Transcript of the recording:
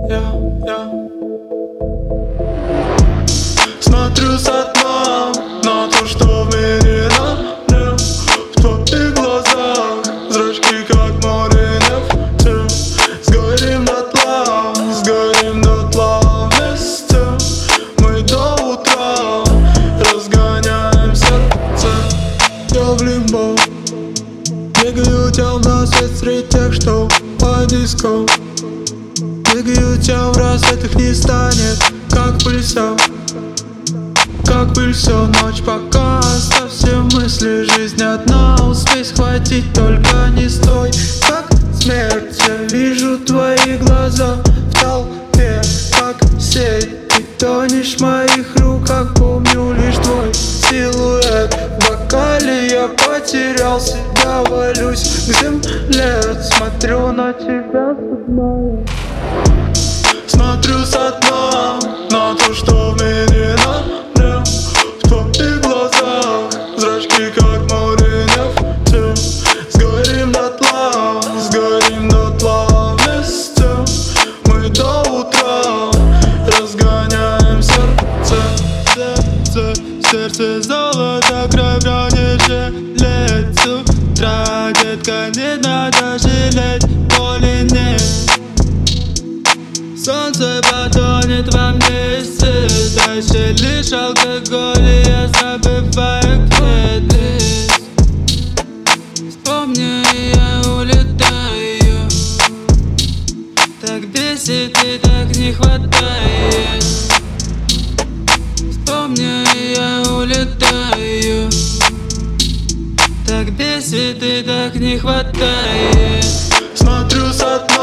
я смотрю со дна на то, что в мире нам в твоих глазах зрачки, как море нефти. Сгорим дотла вместе. Мы до утра разгоняем сердце. Я в лимбо, двигаю тел на свет среди тех, что по диско. Двигаю тел в рассветах не станет, как пыль все. Как пыль всю ночь, пока оставь все мысли. Жизнь одна, успей схватить, только не стой. Как смерть, я вижу твои глаза в толпе, как сеть. Ты тонешь в моих руках, помню лишь твой силуэт. В бокале я потерял себя, валюсь к земле. Смотрю на тебя с дна. Смотрю со дна на то, что в мире нам в твоих глазах зрачки, как море нефти. Сгорим дотла вместе. Мы до утра разгоняем сердце. Сердце золото, кровь бронежилет. С утра, детка, не надо жалеть, боли нет. Солнце потонет во мне, дальше лишь алкоголь, и я забываю, где ты. Вспомню, и я улетаю. Так бесит и так не хватает. Вспомню, и я улетаю. Так бесит и так не хватает. Смотрю со дна